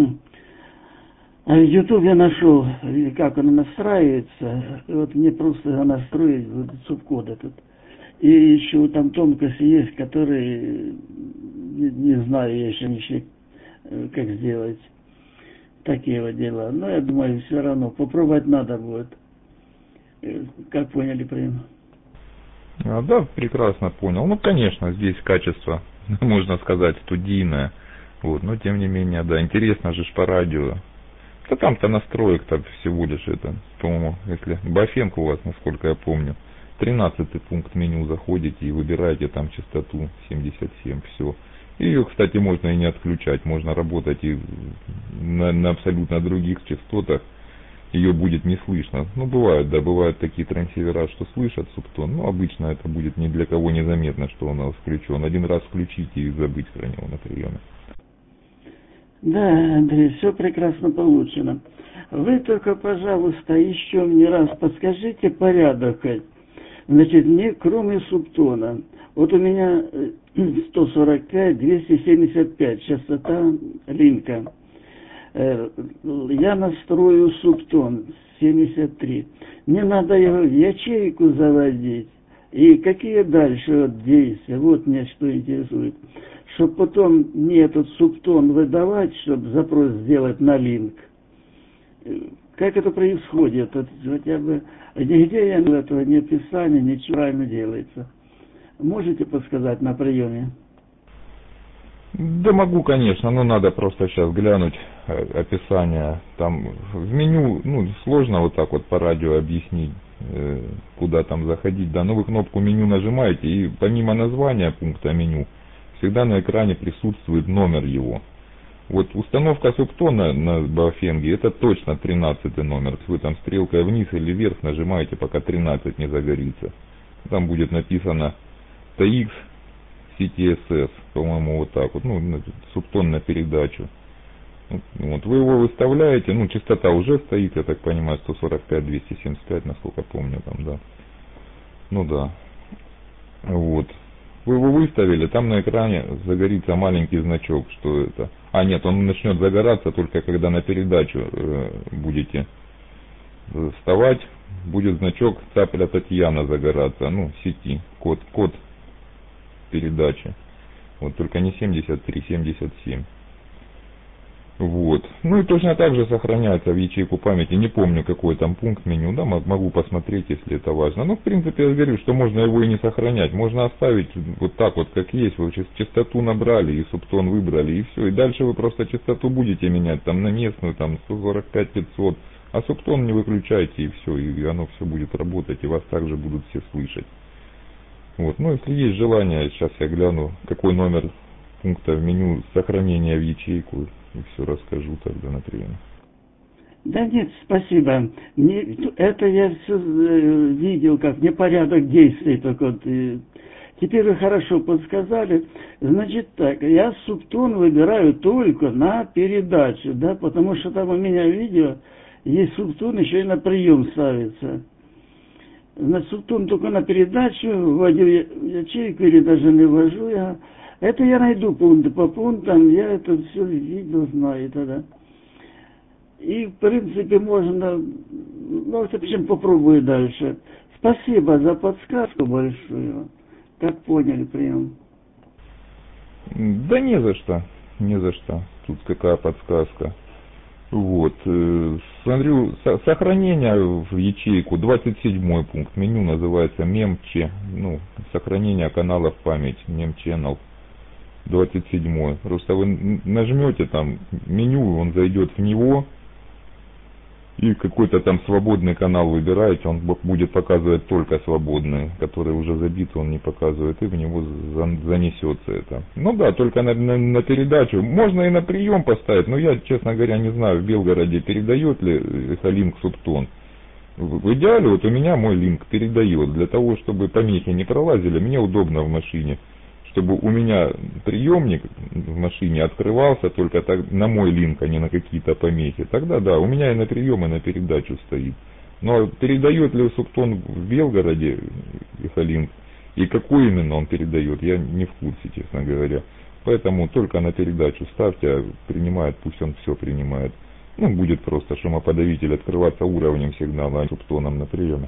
[SPEAKER 14] в YouTube я нашел, как оно настраивается, и вот мне просто его настроить, вот субкод этот. И еще там тонкости есть, которые не, не знаю я еще ничего, как сделать. Такие вот дела. Но я думаю, все равно попробовать надо будет. Как поняли, прием?
[SPEAKER 15] А, да, прекрасно понял. Ну, конечно, здесь качество, можно сказать, студийное. Вот, но тем не менее, да, интересно же ж по радио. Да там-то настроек-то всего лишь это, по-моему, если Бафенко у вас, насколько я помню, тринадцатый пункт меню заходите и выбираете там частоту семьдесят семь, все. Ее, кстати, можно и не отключать, можно работать и на, на абсолютно других частотах, ее будет не слышно. Ну, бывают, да, бывают такие трансивера, что слышат субтон, но обычно это будет ни для кого незаметно, что он у вас включен. Один раз включите и забыть про него на приеме.
[SPEAKER 14] Да, Андрей, все прекрасно получено. Вы только, пожалуйста, еще мне раз подскажите порядок. Значит, мне кроме субтона, вот у меня сто сорок пять двести семьдесят пять частота линка. Я настрою субтон семьдесят три. Мне надо его в ячейку заводить. И какие дальше вот действия? Вот меня что интересует. Чтобы потом мне этот субтон выдавать, чтобы запрос сделать на линк. Как это происходит? Вот, хотя бы нигде я этого ни описания, ничего правильно делается. Можете подсказать на приеме?
[SPEAKER 15] Да могу, конечно, но надо просто сейчас глянуть описание. Там в меню, ну, сложно вот так вот по радио объяснить, куда там заходить. Да, но вы кнопку меню нажимаете, и помимо названия пункта меню, всегда на экране присутствует номер его. Вот установка субтона на Баофенге, это точно тринадцатый номер. Вы там стрелкой вниз или вверх нажимаете, пока тринадцать не загорится. Там будет написано ти икс си ти эс эс, по-моему, вот так вот, ну, субтон на передачу. Вот, вы его выставляете, ну, частота уже стоит, я так понимаю, сто сорок пять двести семьдесят пять, насколько помню, там, да. Ну да. Вот. Вы его выставили, там на экране загорится маленький значок, что это. А нет, он начнет загораться только когда на передачу э, будете вставать, будет значок Цапля Татьяна загораться, ну, сети, код, код передачи. Вот только не семьдесят три, семьдесят семь. Вот. Ну и точно так же сохраняется в ячейку памяти. Не помню, какой там пункт меню, да, могу посмотреть, если это важно. Ну, в принципе, я говорю, что можно его и не сохранять. Можно оставить вот так вот, как есть. Вы частоту набрали и субтон выбрали, и все. И дальше вы просто частоту будете менять там на местную, там сто сорок пять пятьсот. А субтон не выключайте, и все. И оно все будет работать, и вас также будут все слышать. Вот. Ну, если есть желание, сейчас я гляну, какой номер пункта в меню сохранения в ячейку, и все расскажу тогда на приеме.
[SPEAKER 14] Да нет, спасибо. Мне, это я все видел, как непорядок действий. Так вот, и теперь вы хорошо подсказали. Значит так, я субтон выбираю только на передачу, да, потому что там у меня видео есть субтон, еще и на прием ставится. На субтон только на передачу, вводю ячейку или даже не ввожу я. Это я найду пункты по пунктам, я это все видел, знаю тогда. И, в принципе, можно, ну, в общем, попробую дальше. Спасибо за подсказку большую. Как поняли, прием?
[SPEAKER 15] Да не за что, не за что. Тут какая подсказка. Вот. Смотрю, сохранение в ячейку, двадцать седьмой пункт меню называется мемче, ну, сохранение канала в память, мемченнел. двадцать седьмой. Просто вы нажмете там меню, он зайдет в него, и какой-то там свободный канал выбираете, он будет показывать только свободный, который уже забит, он не показывает, и в него занесется это. Ну да, только на, на, на передачу. Можно и на прием поставить, но я, честно говоря, не знаю, в Белгороде передает ли Эхолинк субтон. в идеале вот у меня мой линк передает. Для того, чтобы помехи не пролазили, мне удобно в машине, чтобы у меня приемник в машине открывался только так, на мой линк, а не на какие-то помехи. Тогда да, у меня и на прием, и на передачу стоит. Но передает ли Субтон в Белгороде Эхолинк, и какой именно он передает, я не в курсе, честно говоря. Поэтому только на передачу ставьте, а принимает, пусть он все принимает. Ну, будет просто шумоподавитель открываться уровнем сигнала, а Субтоном на приеме.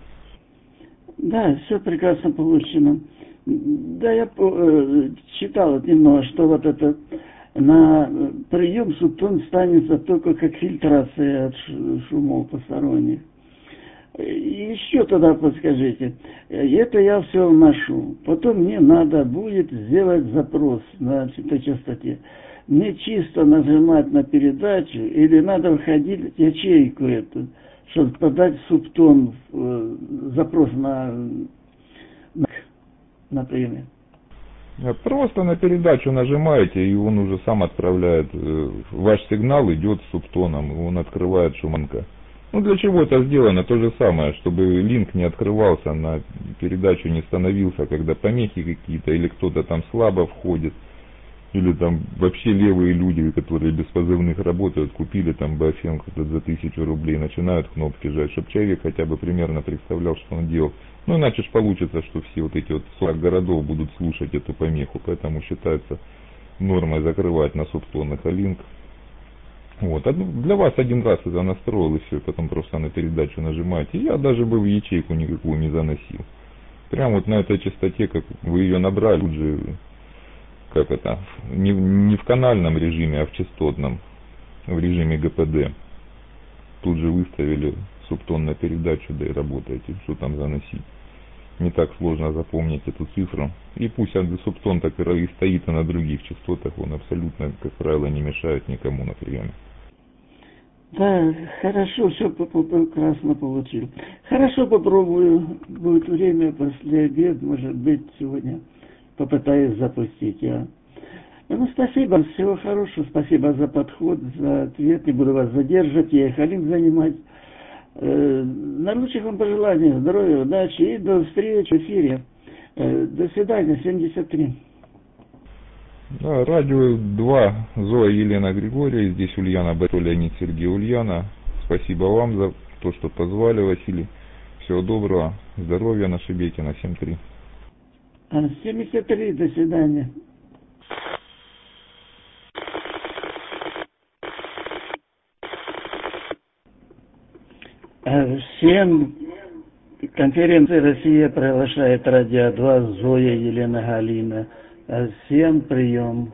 [SPEAKER 14] Да, все прекрасно получено. Да, я э, читал немного, что вот это на прием Субтон станется только как фильтрация от шумов посторонних. Еще тогда подскажите, это я все вношу, потом мне надо будет сделать запрос на этой частоте. Мне чисто нажимать на передачу или надо входить в ячейку эту, чтобы подать Субтон, э, запрос на, на, на приеме?
[SPEAKER 15] Просто на передачу нажимаете, и он уже сам отправляет, ваш сигнал идет с Субтоном, он открывает шуманка. Ну, для чего это сделано? То же самое, чтобы линк не открывался, на передачу не становился, когда помехи какие-то, или кто-то там слабо входит, или там вообще левые люди, которые без позывных работают, купили там Баофен за тысячу рублей, начинают кнопки жать, чтобы человек хотя бы примерно представлял, что он делал. Ну, иначе ж получится, что все вот эти вот сорок городов будут слушать эту помеху, поэтому считается нормой закрывать на Субтон Эхолинк. Вот. Для вас один раз это настроил, и все, потом просто на передачу нажимаете. Я даже бы в ячейку никакую не заносил. Прямо вот на этой частоте, как вы ее набрали, тут же, как это, не, не в канальном режиме, а в частотном, в режиме гэ пэ дэ. Тут же выставили Субтон на передачу, да и работаете, что там заносить. Не так сложно запомнить эту цифру. И пусть Субтон так и стоит и на других частотах, он абсолютно, как правило, не мешает никому на приеме.
[SPEAKER 14] Да, хорошо, все прекрасно получил. Хорошо, попробую, будет время после обеда, может быть, сегодня попытаюсь запустить. Я. Ну, спасибо, всего хорошего, спасибо за подход, за ответ, не буду вас задерживать, я Эхолинк занимать. Наилучших вам пожеланий, здоровья, удачи и до встречи в эфире. До свидания, семьдесят три.
[SPEAKER 15] Да, радио два, Зоя Елена Григория, здесь Ульяна Б. Леонид Сергей Ульяна. Спасибо вам за то, что позвали, Василий. Всего доброго, здоровья на Шебекина, семь три.
[SPEAKER 14] семьдесят три, до свидания. Всем конференция «Россия» приглашает радио два, Зоя Елена Галина. Всем прием.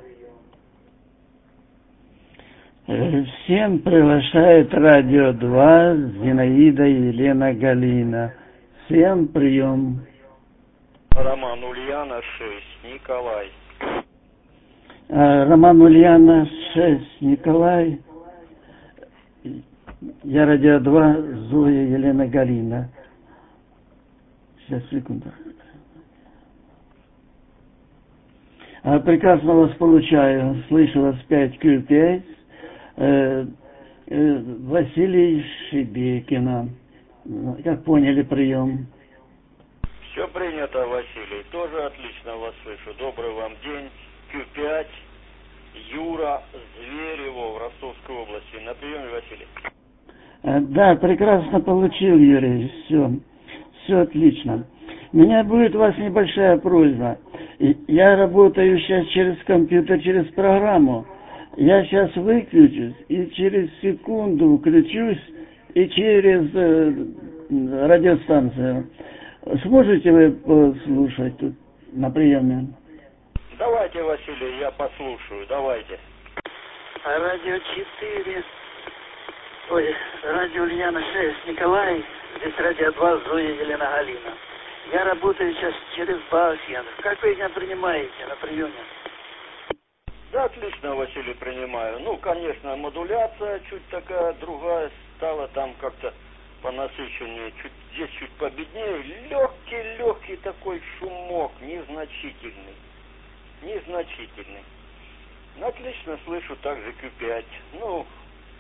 [SPEAKER 14] Всем приглашает радио два, Зинаида Елена Галина. Всем прием.
[SPEAKER 16] Роман Ульяна шесть, Николай.
[SPEAKER 14] Роман Ульяна шесть, Николай. Я радио два, Зоя Елена Галина. Сейчас, секунду. А, прекрасно вас получаю. Слышу вас пять кью пять. Э, э, Василий Шебекина. Как поняли прием?
[SPEAKER 16] Все принято, Василий. Тоже отлично вас слышу. Добрый вам день. кью пять. Юра Зверево в Ростовской области. На приеме, Василий.
[SPEAKER 14] Да, прекрасно получил, Юрий, все, все отлично. У меня будет у вас небольшая просьба. Я работаю сейчас через компьютер, через программу. Я сейчас выключусь и через секунду включусь и через э, радиостанцию. Сможете вы послушать тут на приеме?
[SPEAKER 16] Давайте, Василий, я послушаю, давайте.
[SPEAKER 17] Радио четыре. Ой, радио Ульяна шесть, Николай, здесь радио два, Зоя Елена Галина. Я работаю сейчас через Баофен. Как вы меня принимаете на приеме?
[SPEAKER 16] Да, отлично, Василий, принимаю. Ну, конечно, модуляция чуть такая другая стала, там как-то понасыщеннее, чуть, здесь чуть победнее. Легкий-легкий такой шумок, незначительный. Незначительный. Ну, отлично слышу также кью пять. Ну,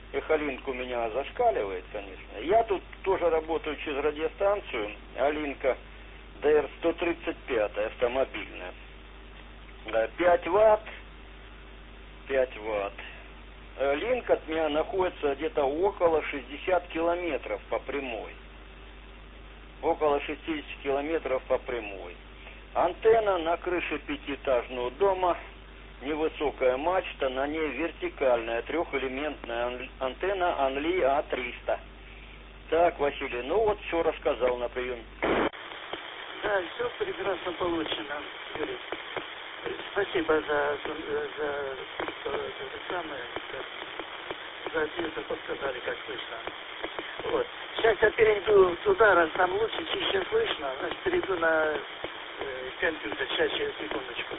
[SPEAKER 16] Эхолинка у меня зашкаливает, конечно. Я тут тоже работаю через радиостанцию, Алинка ди эр сто тридцать пять, автомобильная. пять ватт, пять ватт. Линк от меня находится где-то около шестидесяти километров по прямой. Около шестидесяти километров по прямой. Антенна на крыше пятиэтажного дома, невысокая мачта, на ней вертикальная трехэлементная антенна Анли А триста. Так, Василий, ну вот все рассказал на приеме.
[SPEAKER 17] Да, все прекрасно получено, Юрий. Спасибо за, за, за, за, за самое, за ответы подсказали, как слышно. Вот. Сейчас я перейду туда, раз там лучше, чище слышно, значит, перейду на э, компьютер. Сейчас, через секундочку.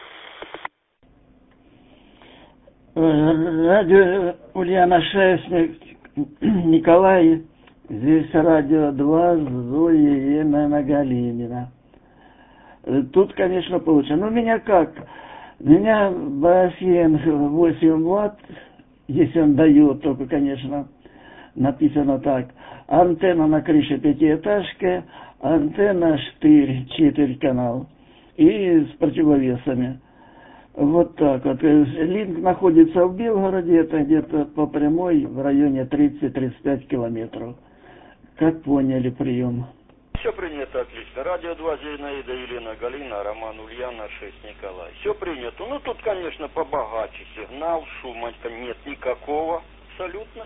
[SPEAKER 14] Радио Ульяна шесть, Николай, здесь радио два, Зоя Елена Галинина. Тут, конечно, получше. Но у меня как? У меня бассейн восемь ватт, если он дает, только, конечно, написано так. Антенна на крыше пятиэтажки, антенна штырь, четыре канал. И с противовесами. Вот так вот. Линк находится в Белгороде, это где-то по прямой в районе тридцать-тридцать пять километров. Как поняли прием?
[SPEAKER 16] Все принято отлично. Радио два, Зинаида Елена Галина, Роман Ульяна шесть, Николай. Все принято. Ну тут, конечно, побогаче сигнал, шума нет никакого, абсолютно.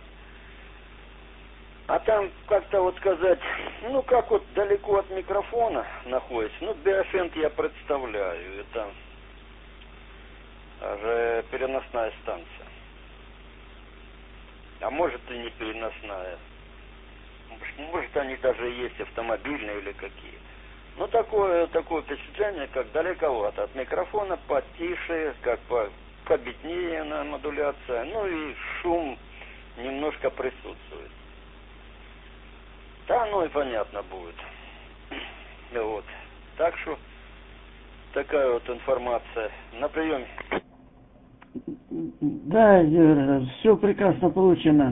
[SPEAKER 16] А там как-то вот сказать, ну как вот далеко от микрофона находится, ну Биошент я представляю, это же переносная станция. А может и не переносная. Может, они даже есть автомобильные или какие. Но такое, такое впечатление, как далековато от микрофона, потише, как по, победнее на модуляция. Ну и шум немножко присутствует. Да, ну и понятно будет. Вот. Так что такая вот информация на приеме.
[SPEAKER 14] Да, Юра, все прекрасно получено.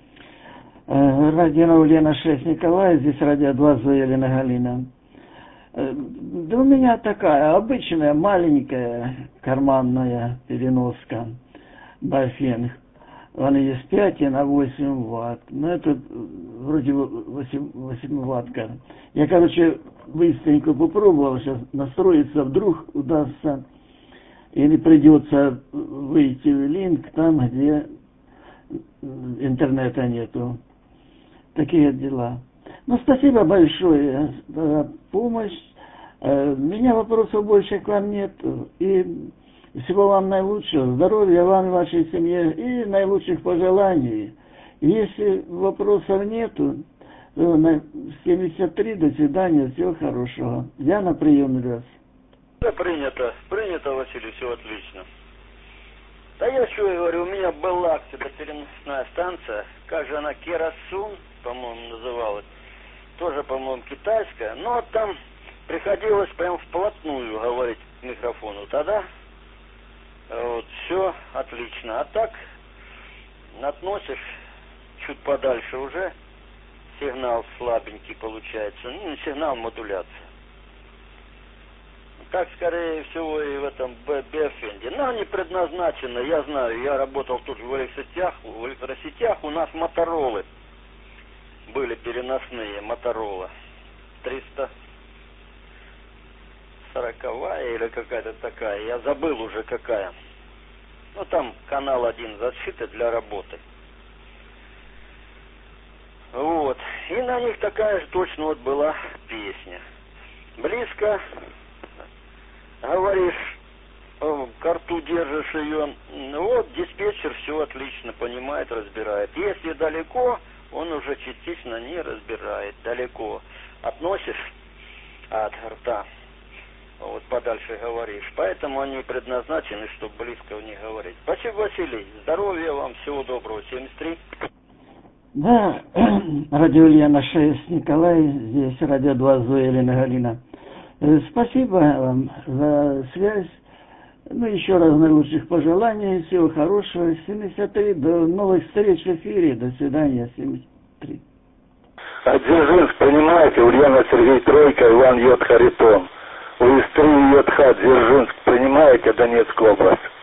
[SPEAKER 14] Радио Ульяна шесть, Николай, здесь радио два, Зоя Елена Галина. Да у меня такая обычная, маленькая, карманная переноска, бассейн. Она есть пять и на восемь ватт. Ну, это вроде восемь ваттка. Я, короче, быстренько попробовал сейчас настроиться, вдруг удастся. Или придется выйти в линк там, где интернета нету. Такие дела. Ну, спасибо большое за помощь. У меня вопросов больше к вам нет. И всего вам наилучшего. Здоровья вам и вашей семье. И наилучших пожеланий. Если вопросов нету, то на семьдесят три, до свидания, всего хорошего. Я на прием раз.
[SPEAKER 16] Да, принято. Принято, Василий, все отлично. Да я что говорю, у меня была где-то переносная станция, как же она, Керосун, по-моему, называлась, тоже, по-моему, китайская, но там приходилось прям вплотную говорить к микрофону. Тогда вот, все отлично. А так, относишь чуть подальше уже, сигнал слабенький получается, ну, не сигнал, модуляция. Так, скорее всего, и в этом Биошенте. Но они предназначены, я знаю, я работал тут в электросетях, в электросетях у нас моторолы были переносные, моторола. триста сороковая или какая-то такая, я забыл уже какая. Ну, там канал один защиты для работы. Вот. И на них такая же точно вот была песня. Близко... Говоришь, к рту держишь ее, вот диспетчер все отлично понимает, разбирает. Если далеко, он уже частично не разбирает. Далеко относишь от рта, вот подальше говоришь. Поэтому они предназначены, чтобы близко в них говорить. Спасибо, Василий. Здоровья вам, всего доброго. семьдесят три.
[SPEAKER 14] Да, радио Ульяна шесть, Николай, здесь радио два, Зоя Елена Галина. Спасибо вам за связь. Ну, еще раз наилучших пожеланий, всего хорошего. семьдесят три, до новых встреч в эфире. До свидания, семьдесят три.
[SPEAKER 18] А Дзержинск, понимаете, Ульяна Сергей Тройка, Иван Йод Харитон. У Истрии Йод Ха, Дзержинск, понимаете, Донецкая область.